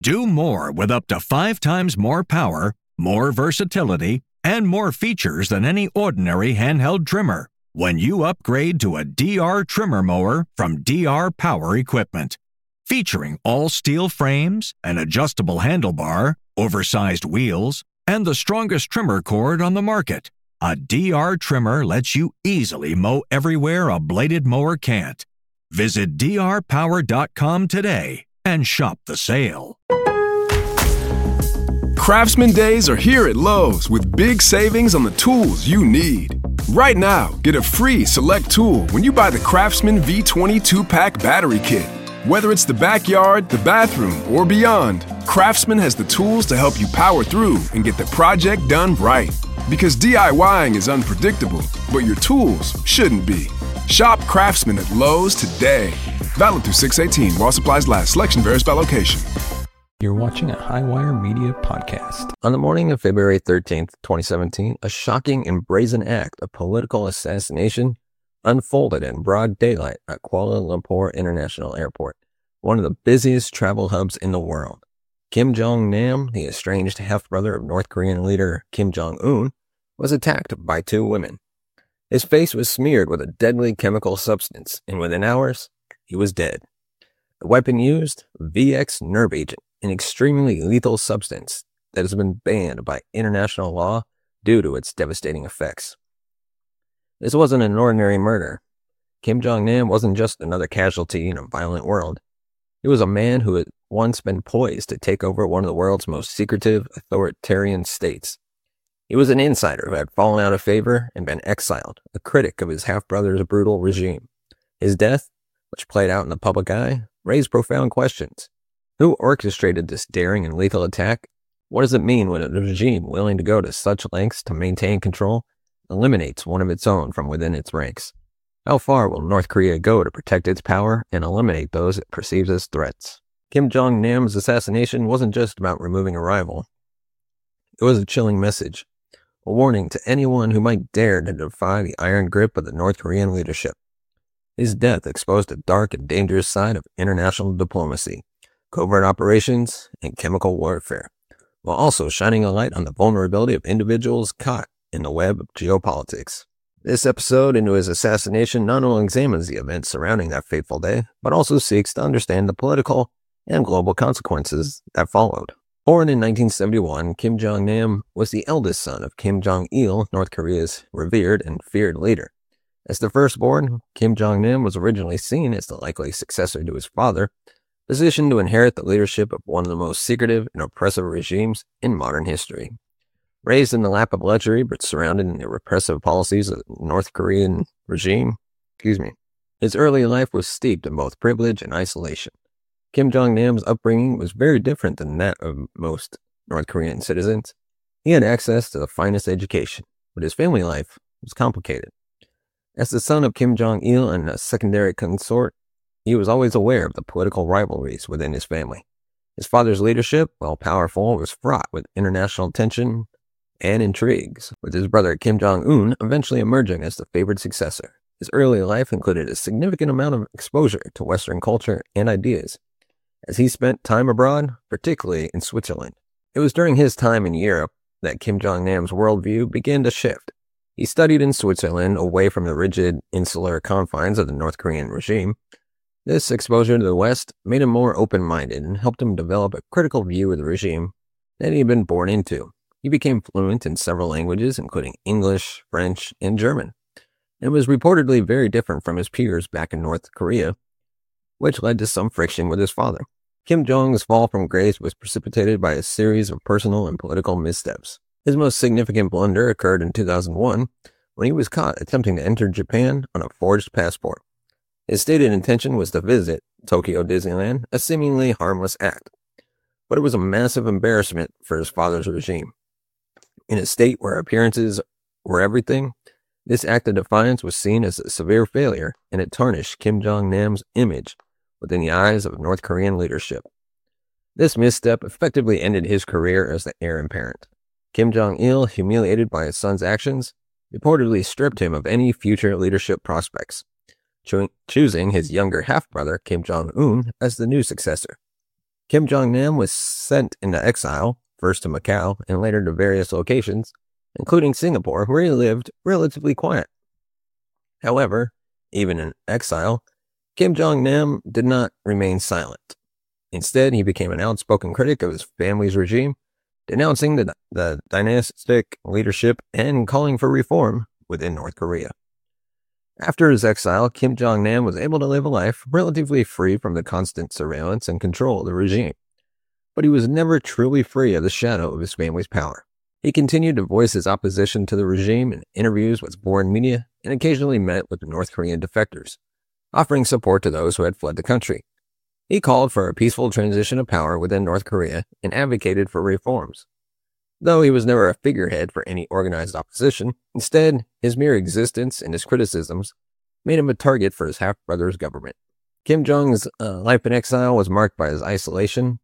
Do more with up to 5 times more power, more versatility, and more features than any ordinary handheld trimmer when you upgrade to a DR trimmer mower from DR Power Equipment. Featuring all steel frames, an adjustable handlebar, oversized wheels, and the strongest trimmer cord on the market, a DR trimmer lets you easily mow everywhere a bladed mower can't. Visit drpower.com today and shop the sale. Craftsman Days are here at Lowe's with big savings on the tools you need. Right now, get a free select tool when you buy the Craftsman V20 2-pack battery kit. Whether it's the backyard, the bathroom, or beyond, Craftsman has the tools to help you power through and get the project done right. Because DIYing is unpredictable, but your tools shouldn't be. Shop Craftsman at Lowe's today. Valid through 6/18 while supplies last. Selection varies by location. You're watching a Highwire Media podcast. On the morning of February 13th, 2017, a shocking and brazen act of political assassination unfolded in broad daylight at Kuala Lumpur International Airport, one of the busiest travel hubs in the world. Kim Jong-nam, the estranged half-brother of North Korean leader Kim Jong-un, was attacked by 2 women. His face was smeared with a deadly chemical substance, and within hours, he was dead. The weapon used, VX nerve agent, an extremely lethal substance that has been banned by international law due to its devastating effects. This wasn't an ordinary murder. Kim Jong-nam wasn't just another casualty in a violent world. He was a man who had once been poised to take over one of the world's most secretive, authoritarian states. He was an insider who had fallen out of favor and been exiled, a critic of his half-brother's brutal regime. His death, which played out in the public eye, raised profound questions. Who orchestrated this daring and lethal attack? What does it mean when a regime willing to go to such lengths to maintain control eliminates one of its own from within its ranks? How far will North Korea go to protect its power and eliminate those it perceives as threats? Kim Jong-nam's assassination wasn't just about removing a rival. It was a chilling message, a warning to anyone who might dare to defy the iron grip of the North Korean leadership. His death exposed a dark and dangerous side of international diplomacy, covert operations, and chemical warfare, while also shining a light on the vulnerability of individuals caught in the web of geopolitics. This episode into his assassination not only examines the events surrounding that fateful day, but also seeks to understand the political and global consequences that followed. Born in 1971, Kim Jong-nam was the eldest son of Kim Jong-il, North Korea's revered and feared leader. As the firstborn, Kim Jong-nam was originally seen as the likely successor to his father, positioned to inherit the leadership of one of the most secretive and oppressive regimes in modern history. Raised in the lap of luxury but surrounded in the repressive policies of the North Korean regime, his early life was steeped in both privilege and isolation. Kim Jong-nam's upbringing was very different than that of most North Korean citizens. He had access to the finest education, but his family life was complicated. As the son of Kim Jong-il and a secondary consort, he was always aware of the political rivalries within his family. His father's leadership, while powerful, was fraught with international tension and intrigues, with his brother Kim Jong-un eventually emerging as the favored successor. His early life included a significant amount of exposure to Western culture and ideas, as he spent time abroad, particularly in Switzerland. It was during his time in Europe that Kim Jong-nam's worldview began to shift. He studied in Switzerland, away from the rigid, insular confines of the North Korean regime. This exposure to the West made him more open-minded and helped him develop a critical view of the regime that he had been born into. He became fluent in several languages, including English, French, and German, and was reportedly very different from his peers back in North Korea, which led to some friction with his father. Kim Jong's fall from grace was precipitated by a series of personal and political missteps. His most significant blunder occurred in 2001 when he was caught attempting to enter Japan on a forged passport. His stated intention was to visit Tokyo Disneyland, a seemingly harmless act, but it was a massive embarrassment for his father's regime. In a state where appearances were everything, this act of defiance was seen as a severe failure, and it tarnished Kim Jong-nam's image within the eyes of North Korean leadership. This misstep effectively ended his career as the heir apparent. Kim Jong-il, humiliated by his son's actions, reportedly stripped him of any future leadership prospects, choosing his younger half-brother Kim Jong-un as the new successor. Kim Jong-nam was sent into exile, first to Macau and later to various locations, including Singapore, where he lived relatively quiet. However, even in exile, Kim Jong-nam did not remain silent. Instead, he became an outspoken critic of his family's regime, denouncing the dynastic leadership and calling for reform within North Korea. After his exile, Kim Jong-nam was able to live a life relatively free from the constant surveillance and control of the regime. But he was never truly free of the shadow of his family's power. He continued to voice his opposition to the regime in interviews with foreign media and occasionally met with the North Korean defectors, offering support to those who had fled the country. He called for a peaceful transition of power within North Korea and advocated for reforms. Though he was never a figurehead for any organized opposition, instead, his mere existence and his criticisms made him a target for his half-brother's government. Kim Jong's life in exile was marked by his isolation,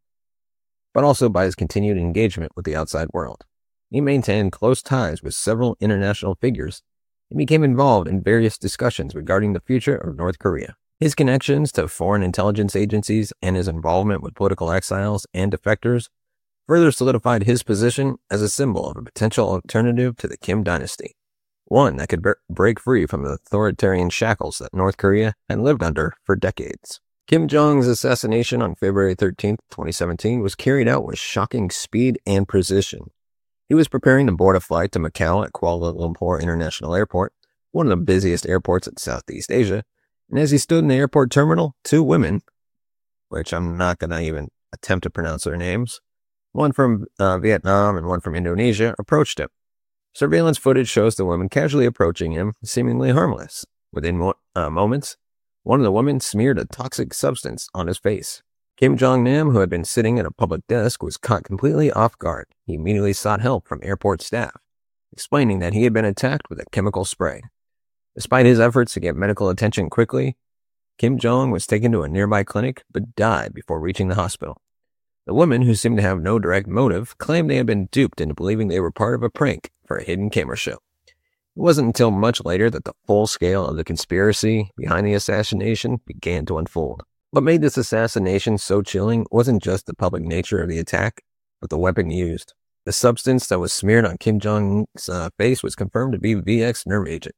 but also by his continued engagement with the outside world. He maintained close ties with several international figures and became involved in various discussions regarding the future of North Korea. His connections to foreign intelligence agencies and his involvement with political exiles and defectors further solidified his position as a symbol of a potential alternative to the Kim dynasty, one that could break free from the authoritarian shackles that North Korea had lived under for decades. Kim Jong's assassination on February 13, 2017 was carried out with shocking speed and precision. He was preparing to board a flight to Macau at Kuala Lumpur International Airport, one of the busiest airports in Southeast Asia, and as he stood in the airport terminal, two women, which I'm not going to even attempt to pronounce their names, one from Vietnam and one from Indonesia, approached him. Surveillance footage shows the woman casually approaching him, seemingly harmless. Within moments, one of the women smeared a toxic substance on his face. Kim Jong-nam, who had been sitting at a public desk, was caught completely off guard. He immediately sought help from airport staff, explaining that he had been attacked with a chemical spray. Despite his efforts to get medical attention quickly, Kim Jong was taken to a nearby clinic but died before reaching the hospital. The women, who seemed to have no direct motive, claimed they had been duped into believing they were part of a prank for a hidden camera show. It wasn't until much later that the full scale of the conspiracy behind the assassination began to unfold. What made this assassination so chilling wasn't just the public nature of the attack, but the weapon used. The substance that was smeared on Kim Jong's face was confirmed to be VX nerve agent.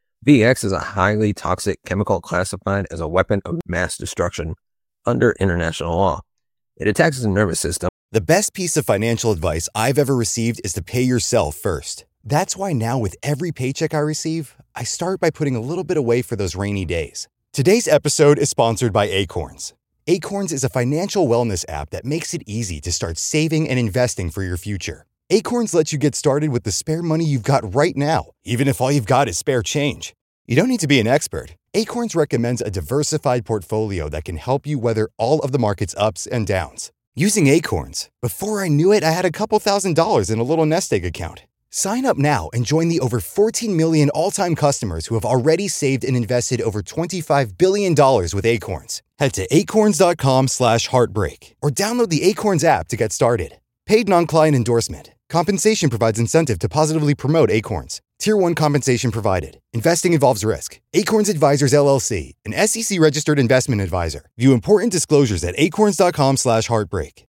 VX is a highly toxic chemical classified as a weapon of mass destruction under international law. It attacks the nervous system. The best piece of financial advice I've ever received is to pay yourself first. That's why now with every paycheck I receive, I start by putting a little bit away for those rainy days. Today's episode is sponsored by Acorns. Acorns is a financial wellness app that makes it easy to start saving and investing for your future. Acorns lets you get started with the spare money you've got right now, even if all you've got is spare change. You don't need to be an expert. Acorns recommends a diversified portfolio that can help you weather all of the market's ups and downs. Using Acorns, before I knew it, I had a couple $1,000s in a little nest egg account. Sign up now and join the over 14 million all-time customers who have already saved and invested over $25 billion with Acorns. Head to acorns.com/heartbreak or download the Acorns app to get started. Paid non-client endorsement. Compensation provides incentive to positively promote Acorns. Tier 1 compensation provided. Investing involves risk. Acorns Advisors LLC, an SEC-registered investment advisor. View important disclosures at acorns.com/heartbreak.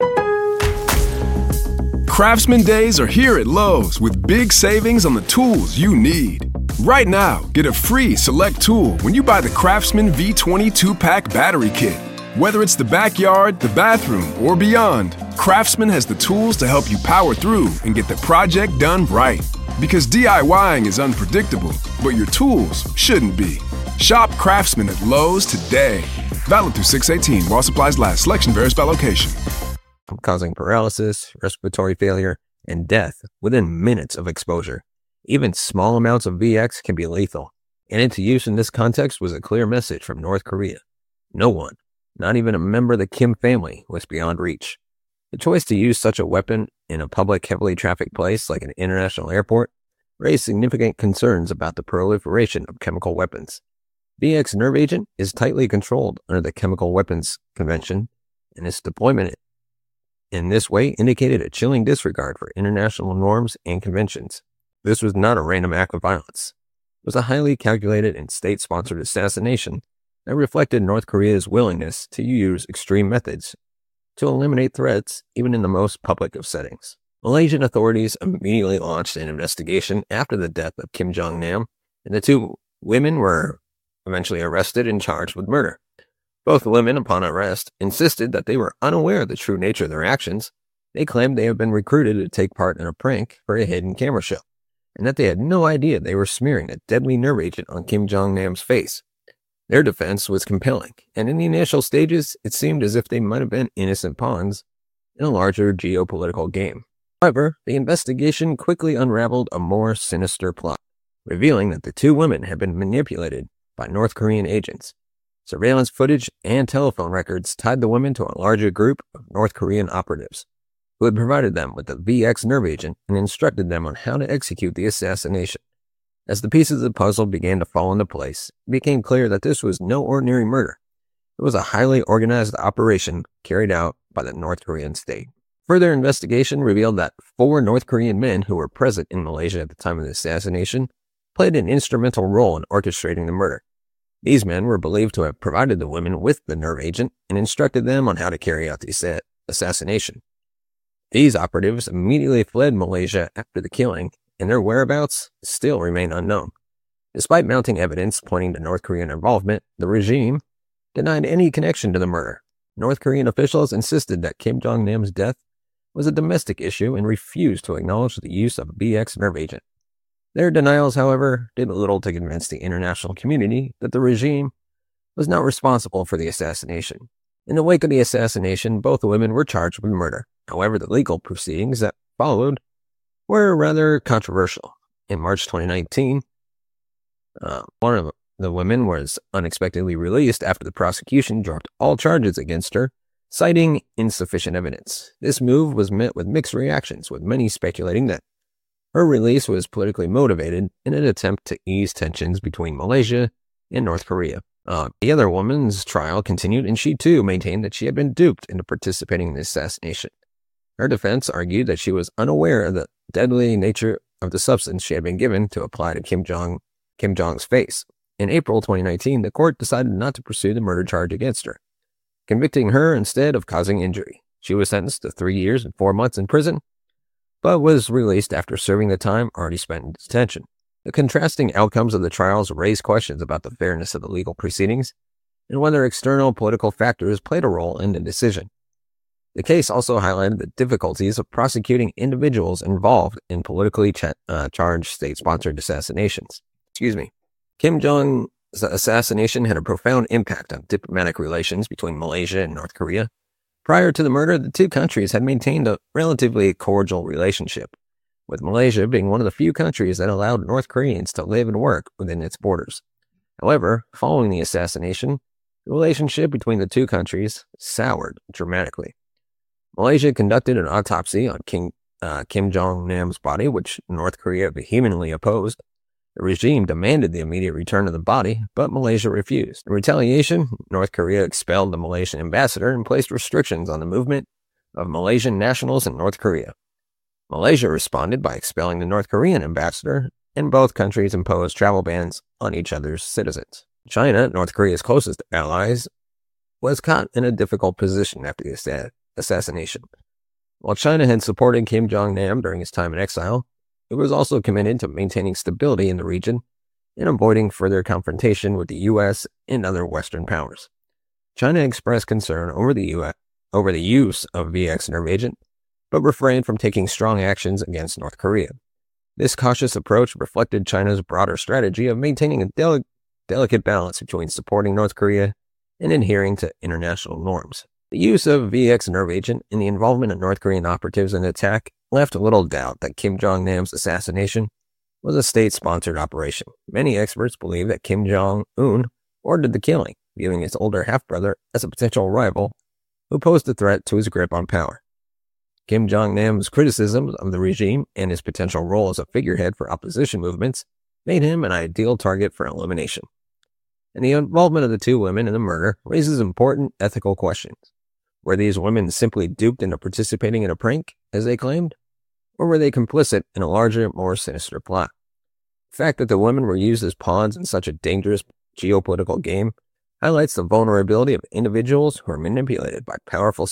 Craftsman Days are here at Lowe's with big savings on the tools you need. Right now, get a free select tool when you buy the Craftsman V20 2-pack battery kit. Whether it's the backyard, the bathroom, or beyond, Craftsman has the tools to help you power through and get the project done right. Because DIYing is unpredictable, but your tools shouldn't be. Shop Craftsman at Lowe's today. Valid through 6/18 while supplies last. Selection varies by location. Causing paralysis, respiratory failure, and death within minutes of exposure. Even small amounts of VX can be lethal, and its use in this context was a clear message from North Korea. No one, not even a member of the Kim family, was beyond reach. The choice to use such a weapon in a public, heavily trafficked place like an international airport raised significant concerns about the proliferation of chemical weapons. VX nerve agent is tightly controlled under the Chemical Weapons Convention, and its deployment in this way indicated a chilling disregard for international norms and conventions. This was not a random act of violence. It was a highly calculated and state-sponsored assassination that reflected North Korea's willingness to use extreme methods to eliminate threats even in the most public of settings. Malaysian authorities immediately launched an investigation after the death of Kim Jong-nam, and the two women were eventually arrested and charged with murder. Both women, upon arrest, insisted that they were unaware of the true nature of their actions. They claimed they had been recruited to take part in a prank for a hidden camera show, and that they had no idea they were smearing a deadly nerve agent on Kim Jong-nam's face. Their defense was compelling, and in the initial stages, it seemed as if they might have been innocent pawns in a larger geopolitical game. However, the investigation quickly unraveled a more sinister plot, revealing that the two women had been manipulated by North Korean agents. Surveillance footage and telephone records tied the women to a larger group of North Korean operatives, who had provided them with the VX nerve agent and instructed them on how to execute the assassination. As the pieces of the puzzle began to fall into place, it became clear that this was no ordinary murder. It was a highly organized operation carried out by the North Korean state. Further investigation revealed that 4 North Korean men who were present in Malaysia at the time of the assassination played an instrumental role in orchestrating the murder. These men were believed to have provided the women with the nerve agent and instructed them on how to carry out the assassination. These operatives immediately fled Malaysia after the killing, and their whereabouts still remain unknown. Despite mounting evidence pointing to North Korean involvement, the regime denied any connection to the murder. North Korean officials insisted that Kim Jong-nam's death was a domestic issue and refused to acknowledge the use of a VX nerve agent. Their denials, however, did little to convince the international community that the regime was not responsible for the assassination. In the wake of the assassination, both women were charged with murder. However, the legal proceedings that followed were rather controversial. In March 2019, one of the women was unexpectedly released after the prosecution dropped all charges against her, citing insufficient evidence. This move was met with mixed reactions, with many speculating that her release was politically motivated in an attempt to ease tensions between Malaysia and North Korea. The other woman's trial continued, and she too maintained that she had been duped into participating in the assassination. Her defense argued that she was unaware of the deadly nature of the substance she had been given to apply to Kim Jong's face. In April 2019, the court decided not to pursue the murder charge against her, convicting her instead of causing injury. She was sentenced to 3 years and 4 months in prison, but was released after serving the time already spent in detention. The contrasting outcomes of the trials raised questions about the fairness of the legal proceedings and whether external political factors played a role in the decision. The case also highlighted the difficulties of prosecuting individuals involved in politically charged state-sponsored assassinations. Kim Jong's assassination had a profound impact on diplomatic relations between Malaysia and North Korea. Prior to the murder, the two countries had maintained a relatively cordial relationship, with Malaysia being one of the few countries that allowed North Koreans to live and work within its borders. However, following the assassination, the relationship between the two countries soured dramatically. Malaysia conducted an autopsy on Kim Jong-nam's body, which North Korea vehemently opposed. The regime demanded the immediate return of the body, but Malaysia refused. In retaliation, North Korea expelled the Malaysian ambassador and placed restrictions on the movement of Malaysian nationals in North Korea. Malaysia responded by expelling the North Korean ambassador, and both countries imposed travel bans on each other's citizens. China, North Korea's closest allies, was caught in a difficult position after the assassination. While China had supported Kim Jong-nam during his time in exile, it was also committed to maintaining stability in the region and avoiding further confrontation with the U.S. and other Western powers. China expressed concern over the use of VX nerve agent, but refrained from taking strong actions against North Korea. This cautious approach reflected China's broader strategy of maintaining a delicate balance between supporting North Korea and adhering to international norms. The use of VX nerve agent and the involvement of North Korean operatives in the attack left little doubt that Kim Jong-nam's assassination was a state-sponsored operation. Many experts believe that Kim Jong-un ordered the killing, viewing his older half-brother as a potential rival who posed a threat to his grip on power. Kim Jong-nam's criticisms of the regime and his potential role as a figurehead for opposition movements made him an ideal target for elimination. And the involvement of the two women in the murder raises important ethical questions. Were these women simply duped into participating in a prank, as they claimed? Or were they complicit in a larger, more sinister plot? The fact that the women were used as pawns in such a dangerous geopolitical game highlights the vulnerability of individuals who are manipulated by powerful state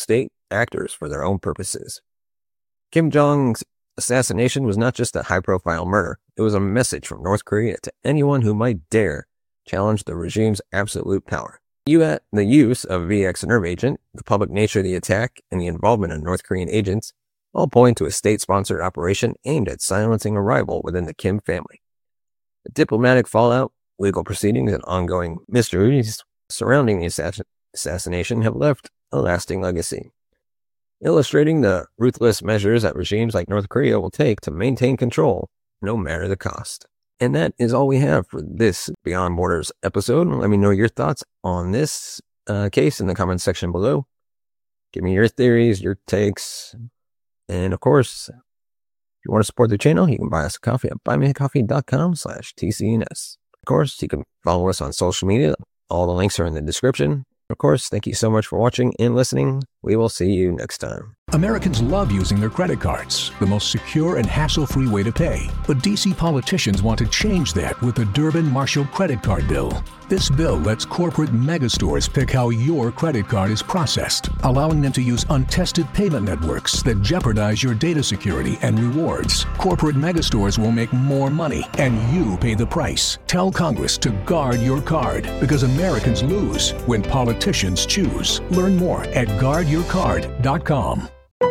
actors for their own purposes. Kim Jong's assassination was not just a high-profile murder. It was a message from North Korea to anyone who might dare challenge the regime's absolute power. The use of VX nerve agent, the public nature of the attack, and the involvement of North Korean agents all point to a state-sponsored operation aimed at silencing a rival within the Kim family. The diplomatic fallout, legal proceedings, and ongoing mysteries surrounding the assassination have left a lasting legacy, illustrating the ruthless measures that regimes like North Korea will take to maintain control, no matter the cost. And that is all we have for this Beyond Borders episode. Let me know your thoughts on this case in the comments section below. Give me your theories, your takes. And of course, if you want to support the channel, you can buy us a coffee at buymeacoffee.com/TCNS. Of course, you can follow us on social media. All the links are in the description. Of course, thank you so much for watching and listening. We will see you next time. Americans love using their credit cards, the most secure and hassle-free way to pay. But DC politicians want to change that with the Durbin-Marshall credit card bill. This bill lets corporate megastores pick how your credit card is processed, allowing them to use untested payment networks that jeopardize your data security and rewards. Corporate megastores will make more money, and you pay the price. Tell Congress to guard your card, because Americans lose when politicians choose. Learn more at guardyourcard.com.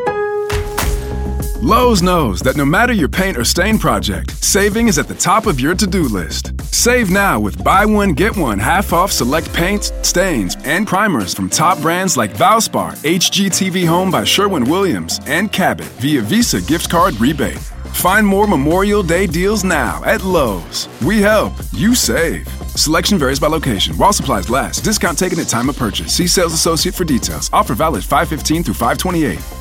Lowe's knows that no matter your paint or stain project, saving is at the top of your to-do list. Save now with buy one, get one half off select paints, stains, and primers from top brands like Valspar, HGTV Home by Sherwin-Williams, and Cabot via Visa gift card rebate. Find more Memorial Day deals now at Lowe's. We help, you save. Selection varies by location. While supplies last, discount taken at time of purchase. See sales associate for details. Offer valid 5/15 through 5/28.